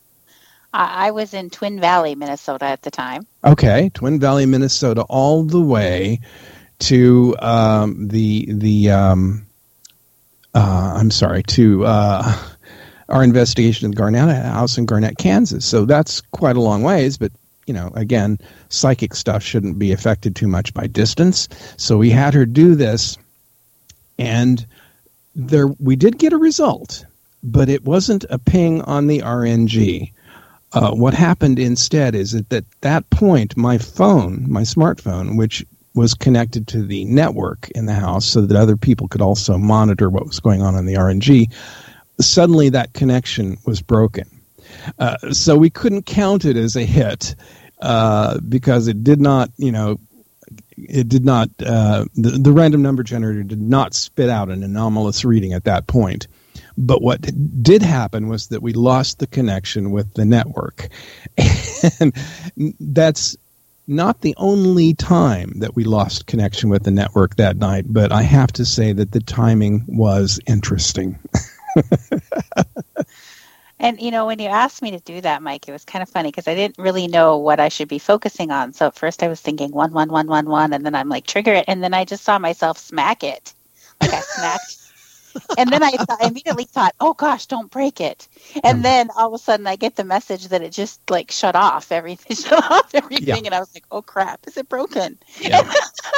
I was in Twin Valley, Minnesota at the time. Okay, Twin Valley, Minnesota, all the way to um, the, the um, uh, I'm sorry, to uh, our investigation of the Garnett House in Garnett, Kansas. So that's quite a long ways, but you know, again, psychic stuff shouldn't be affected too much by distance. So we had her do this, and there we did get a result, but it wasn't a ping on the R N G. Uh, what happened instead is that at that point, my phone, my smartphone, which was connected to the network in the house so that other people could also monitor what was going on in the R N G, suddenly that connection was broken. Uh, so we couldn't count it as a hit uh, because it did not, you know, it did not, uh, the, the random number generator did not spit out an anomalous reading at that point. But what did happen was that we lost the connection with the network. And that's not the only time that we lost connection with the network that night, but I have to say that the timing was interesting. And, you know, when you asked me to do that, Mike, it was kind of funny because I didn't really know what I should be focusing on. So at first I was thinking one, one, one, one, one, and then I'm like, trigger it. And then I just saw myself smack it. Like I smacked. And then I, th- I immediately thought, oh, gosh, don't break it. And then all of a sudden I get the message that it just like shut off everything, shut off everything. Yeah. And I was like, oh, crap, is it broken? Yeah.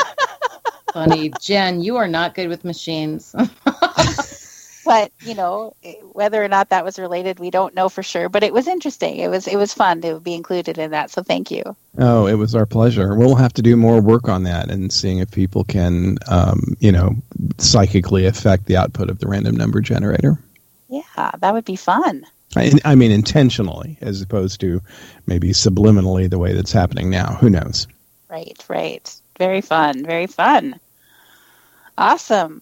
Funny. Jen, you are not good with machines. But, you know, whether or not that was related, we don't know for sure. But it was interesting. It was it was fun to be included in that. So thank you. Oh, it was our pleasure. We'll have to do more work on that and seeing if people can, um, you know, psychically affect the output of the random number generator. Yeah, that would be fun. I, I mean, intentionally, as opposed to maybe subliminally the way that's happening now. Who knows? Right, right. Very fun. Very fun. Awesome.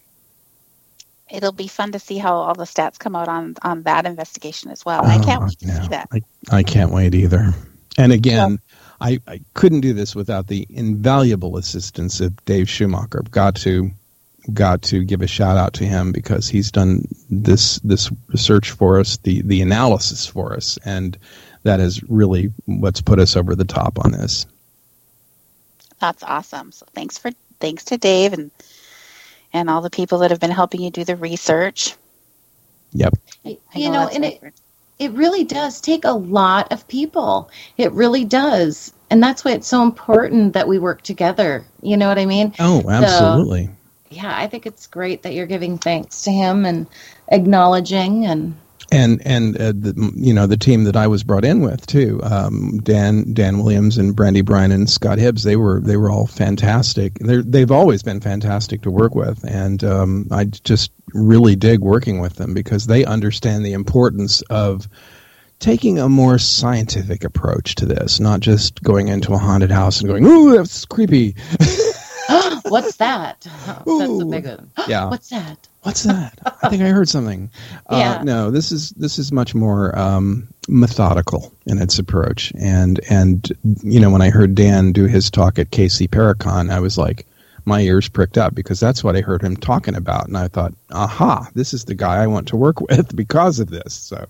It'll be fun to see how all the stats come out on, on that investigation as well. Oh, I can't wait to no, see that. I, I can't wait either. And again, so, I, I couldn't do this without the invaluable assistance of Dave Schumacher. Got to got to give a shout out to him because he's done this this research for us, the, the analysis for us, and that is really what's put us over the top on this. That's awesome. So thanks for thanks to Dave and and all the people that have been helping you do the research. Yep. You know, know and it, it really does take a lot of people. It really does. And that's why it's so important that we work together. You know what I mean? Oh, absolutely. So, yeah, I think it's great that you're giving thanks to him and acknowledging and... And and uh, the, you know, the team that I was brought in with too, um, Dan Dan Williams and Brandy Bryan and Scott Hibbs, they were they were all fantastic. They're, they've always been fantastic to work with, and um, I just really dig working with them because they understand the importance of taking a more scientific approach to this, not just going into a haunted house and going, "Ooh, that's creepy." What's that? Oh, that's a big one. Yeah. What's that? What's that? I think I heard something. Yeah. Uh, no, this is this is much more um, methodical in its approach. And and you know, when I heard Dan do his talk at K C Paracon, I was like, my ears pricked up because that's what I heard him talking about, and I thought, aha, this is the guy I want to work with because of this. So.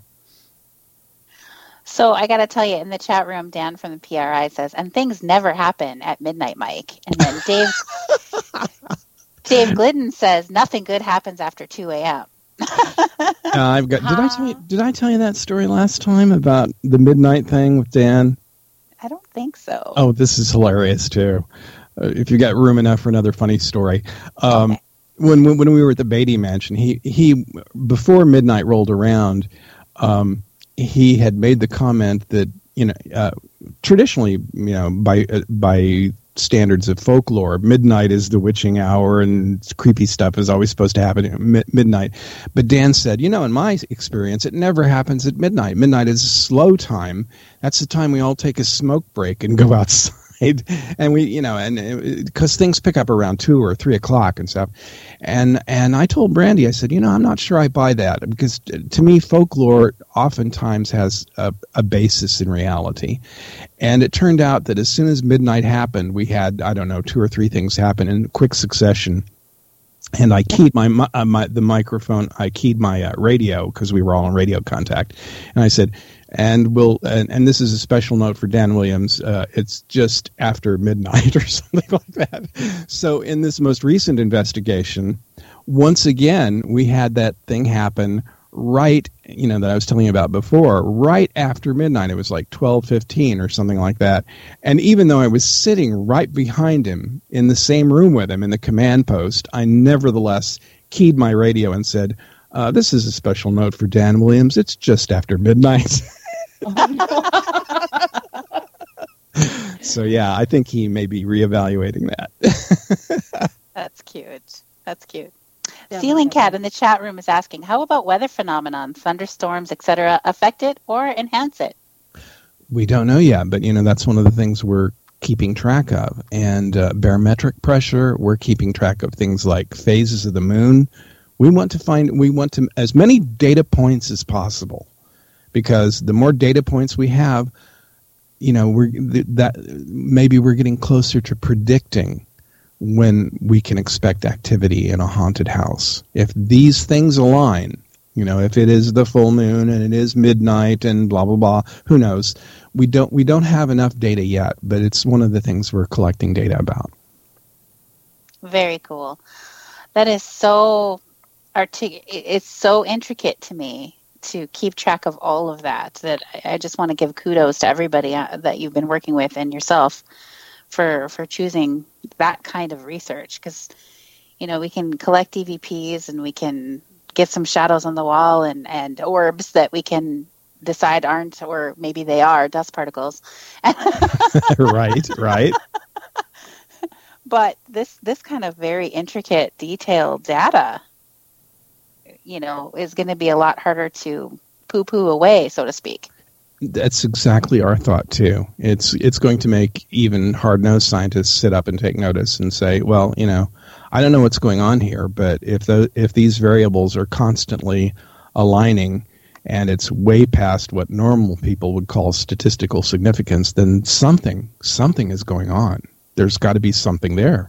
So I got to tell you, in the chat room, Dan from the P R I says, and things never happen at midnight, Mike. And then Dave Dave Glidden says, nothing good happens after two a.m. uh, I've got. Did I tell you? Did I tell you that story last time about the midnight thing with Dan? I don't think so. Oh, this is hilarious too. Uh, if you got room enough for another funny story. Um, okay. When, when when we were at the Beatty Mansion, he he before midnight rolled around. Um, he had made the comment that, you know, uh, traditionally, you know, by uh, by standards of folklore, midnight is the witching hour and creepy stuff is always supposed to happen at mi- midnight. But Dan said, you know, in my experience, it never happens at midnight. Midnight is slow time. That's the time we all take a smoke break and go outside. And we, you know, and because things pick up around two or three o'clock and stuff. And and I told Brandy, I said, you know, I'm not sure I buy that because to me, folklore oftentimes has a, a basis in reality. And it turned out that as soon as midnight happened, we had, I don't know, two or three things happen in quick succession. And I keyed my, uh, my the microphone. I keyed my uh, radio because we were all in radio contact. And I said, and we'll and, and this is a special note for Dan Williams. Uh, it's just after midnight or something like that. So in this most recent investigation, once again we had that thing happen right, you know, that I was telling you about before, right after midnight. It was like twelve fifteen or something like that. And even though I was sitting right behind him in the same room with him in the command post, I nevertheless keyed my radio and said, uh, this is a special note for Dan Williams. It's just after midnight. So, yeah, I think he may be reevaluating that. That's cute. That's cute. Yeah, Ceiling Cat in the chat room is asking, how about weather phenomenon, thunderstorms, et cetera, affect it or enhance it? We don't know yet, but, you know, that's one of the things we're keeping track of. And uh, barometric pressure, we're keeping track of things like phases of the moon. We want to find, we want to, as many data points as possible, because the more data points we have, you know, we're that maybe we're getting closer to predicting when we can expect activity in a haunted house. If these things align, You know, if it is the full moon and it is midnight and blah blah blah, who knows? We don't we don't have enough data yet, but it's one of the things we're collecting data about. Very cool. That is so artic- it's so intricate to me to keep track of all of that, that I just want to give kudos to everybody that you've been working with and yourself for for choosing that kind of research. Because, you know, we can collect E V Ps and we can get some shadows on the wall and, and orbs that we can decide aren't, or maybe they are, dust particles. Right, right. But this, this kind of very intricate, detailed data, you know, is going to be a lot harder to poo-poo away, so to speak. That's exactly our thought, too. It's it's going to make even hard-nosed scientists sit up and take notice and say, well, you know, I don't know what's going on here, but if the, if these variables are constantly aligning and it's way past what normal people would call statistical significance, then something, something is going on. There's got to be something there.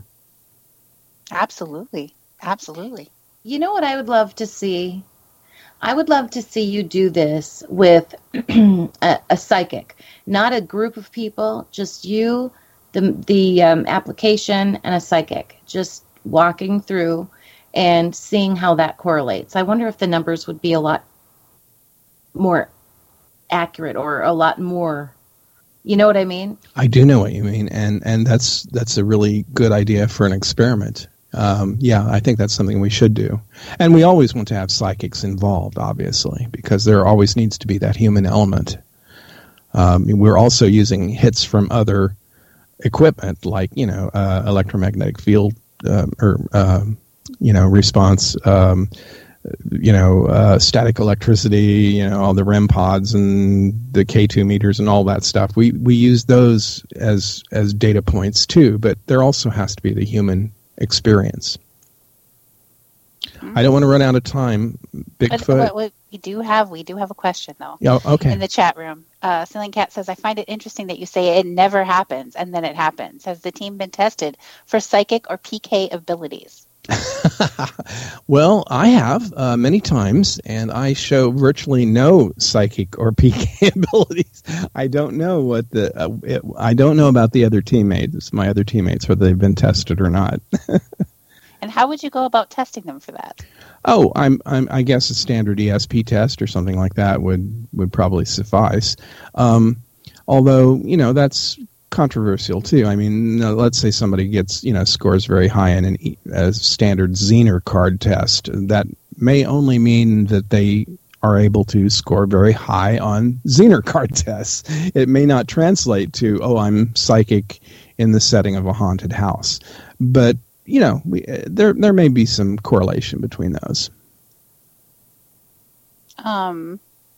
Absolutely. Absolutely. You know what I would love to see? I would love to see you do this with a, a psychic, not a group of people, just you, the the um, application, and a psychic, just walking through and seeing how that correlates. I wonder if the numbers would be a lot more accurate or a lot more, you know what I mean? I do know what you mean, and, and that's that's a really good idea for an experiment. Um, yeah, I think that's something we should do. And we always want to have psychics involved, obviously, because there always needs to be that human element. Um, we're also using hits from other equipment, like, you know, uh, electromagnetic field uh, or, uh, you know, response, um, you know, uh, static electricity, you know, all the R E M pods and the K two meters and all that stuff. We we use those as as data points, too, but there also has to be the human experience. Mm-hmm. I don't want to run out of time. Bigfoot. But, but we do have we do have a question though. Yeah, okay. In the chat room, uh, Ceiling Cat says, "I find it interesting that you say it never happens and then it happens. Has the team been tested for psychic or P K abilities?" Well, I have uh, many times, and I show virtually no psychic or P K abilities. I don't know what the uh, it, I don't know about the other teammates, my other teammates, whether they've been tested or not. And how would you go about testing them for that? Oh, I'm, I'm I guess a standard E S P test or something like that would would probably suffice. Um, although, you know, that's controversial too. I mean, let's say somebody gets, you know, scores very high in an a standard Zener card test. That may only mean that they are able to score very high on Zener card tests. It may not translate to, oh, I'm psychic in the setting of a haunted house. But, you know, we, there there may be some correlation between those. Um.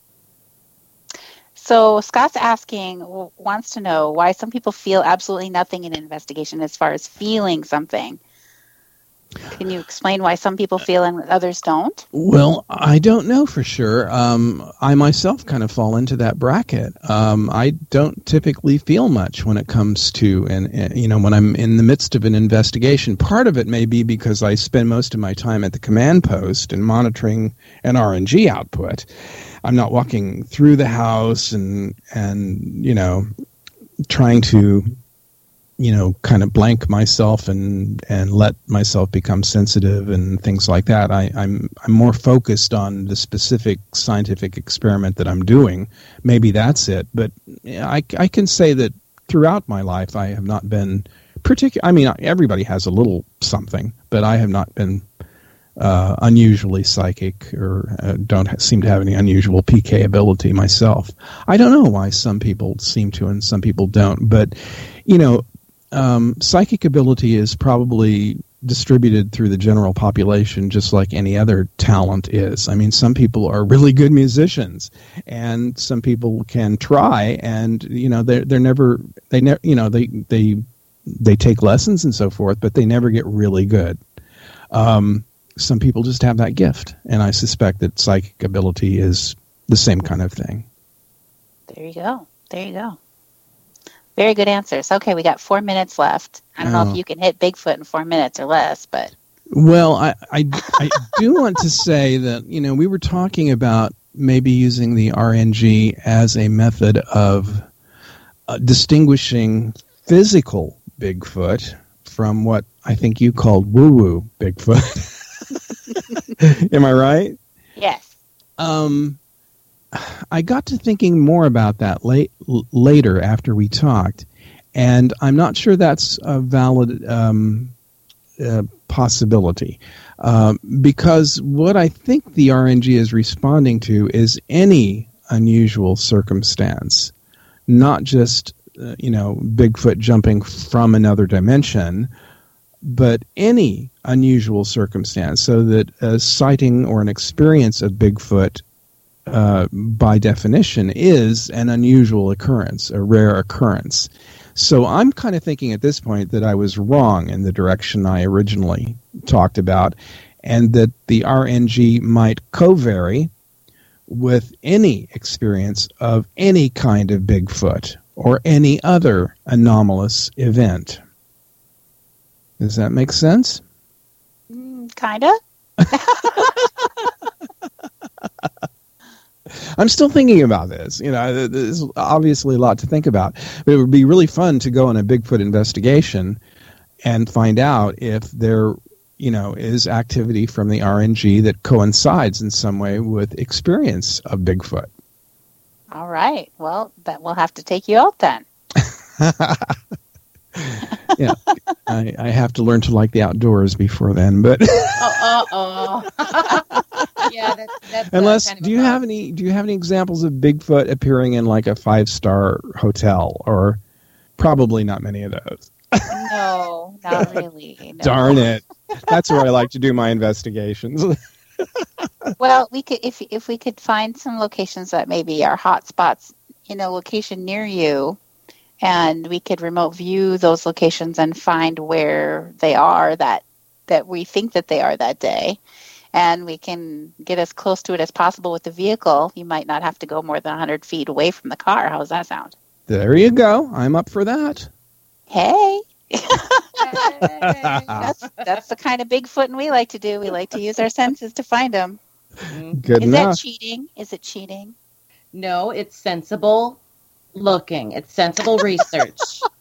So Scott's asking, wants to know why some people feel absolutely nothing in an investigation as far as feeling something. Can you explain why some people feel and others don't? Well, I don't know for sure. Um, I myself kind of fall into that bracket. Um, I don't typically feel much when it comes to, and, and you know, when I'm in the midst of an investigation. Part of it may be because I spend most of my time at the command post and monitoring an R N G output. I'm not walking through the house and, and you know, trying to, you know, kind of blank myself and, and let myself become sensitive and things like that. I, I'm I'm more focused on the specific scientific experiment that I'm doing. Maybe that's it. But I, I can say that throughout my life I have not been particular. I mean, everybody has a little something, but I have not been Uh, unusually psychic or uh, don't ha- seem to have any unusual P K ability myself. I don't know why some people seem to and some people don't, but, you know, um, psychic ability is probably distributed through the general population just like any other talent is. I mean, some people are really good musicians and some people can try and, you know, they're, they're never, they never, you know, they, they, they take lessons and so forth, but they never get really good. Um, Some people just have that gift, and I suspect that psychic ability is the same kind of thing. There you go. There you go. Very good answers. Okay, we got four minutes left. I don't oh. know if you can hit Bigfoot in four minutes or less, but Well, I, I, I do want to say that, you know, we were talking about maybe using the R N G as a method of uh, distinguishing physical Bigfoot from what I think you called woo-woo Bigfoot. Am I right? Yes. Um, I got to thinking more about that late, l- later after we talked, and I'm not sure that's a valid um, uh, possibility. Um, because what I think the R N G is responding to is any unusual circumstance, not just, uh, you know, Bigfoot jumping from another dimension, but any unusual circumstance, so that a sighting or an experience of Bigfoot, uh, by definition, is an unusual occurrence, a rare occurrence. So I'm kind of thinking at this point that I was wrong in the direction I originally talked about, and that the R N G might co-vary with any experience of any kind of Bigfoot or any other anomalous event. Does that make sense? Mm, kinda. I'm still thinking about this. You know, there's obviously a lot to think about. But it would be really fun to go on a Bigfoot investigation and find out if there, you know, is activity from the R N G that coincides in some way with experience of Bigfoot. All right. Well, then we'll have to take you out then. Yeah, I, I have to learn to like the outdoors before then. But oh, oh, oh. Yeah, that's, that's unless, kind of do you have any? Do you have any examples of Bigfoot appearing in like a five-star hotel? Or probably not many of those. No, not really. No. Darn it! That's where I like to do my investigations. Well, we could if if we could find some locations that maybe are hot spots in a location near you, and we could remote view those locations and find where they are that that we think that they are that day, and we can get as close to it as possible with the vehicle. You might not have to go more than one hundred feet away from the car. How does that sound? There you go. I'm up for that. Hey. that's that's the kind of Bigfooting we like to do. We like to use our senses to find them. Good Is enough. that cheating? Is it cheating? No, it's sensible looking. It's sensible research.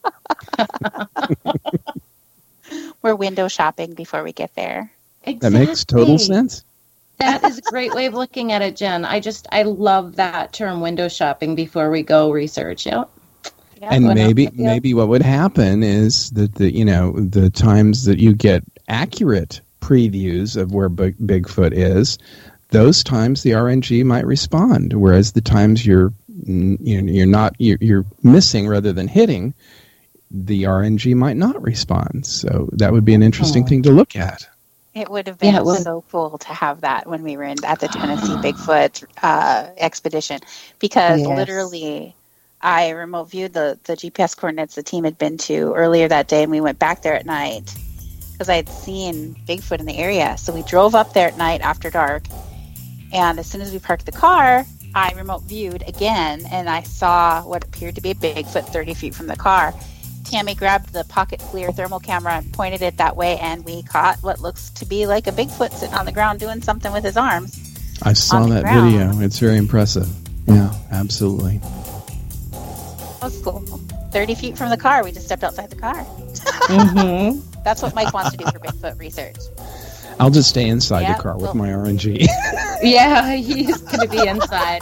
We're window shopping before we get there. Exactly. That makes total sense. That is a great way of looking at it, Jen. I just, I love that term, window shopping, before we go researg. Yep. Yeah, And what maybe else? Yeah. maybe what would happen is that the you know the times that you get accurate previews of where Big, Bigfoot is, those times the R N G might respond, whereas the times you're you know, you're not you're, you're missing rather than hitting, the R N G might not respond. So that would be an interesting Oh. thing to look at. It would have been Yeah, it would. so cool to have that when we were in at the Tennessee Bigfoot uh, expedition, because Yes. literally I remote viewed the, the G P S coordinates the team had been to earlier that day, and we went back there at night because I had seen Bigfoot in the area. So we drove up there at night after dark, and as soon as we parked the car, I remote viewed again, and I saw what appeared to be a Bigfoot thirty feet from the car. Tammy grabbed the Pocket Clear thermal camera and pointed it that way, and we caught what looks to be like a Bigfoot sitting on the ground doing something with his arms. I saw On the that ground. video. It's very impressive. Yeah, absolutely. That was cool. thirty feet from the car. We just stepped outside the car. Mm-hmm. That's what Mike wants to do for Bigfoot research. I'll just stay inside Yeah, the car with well- my R N G. Yeah, he's going to be inside.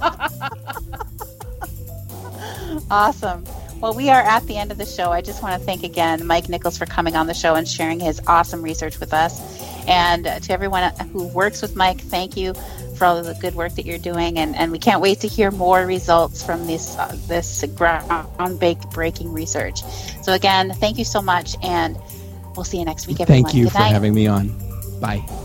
Awesome. Well, we are at the end of the show. I just want to thank again Mike Nichols for coming on the show and sharing his awesome research with us. And uh, to everyone who works with Mike, thank you for all of the good work that you're doing. And, and we can't wait to hear more results from this uh, this groundbreaking research. So again, thank you so much, and we'll see you next week, everyone. Thank you Good for night. having me on. Bye.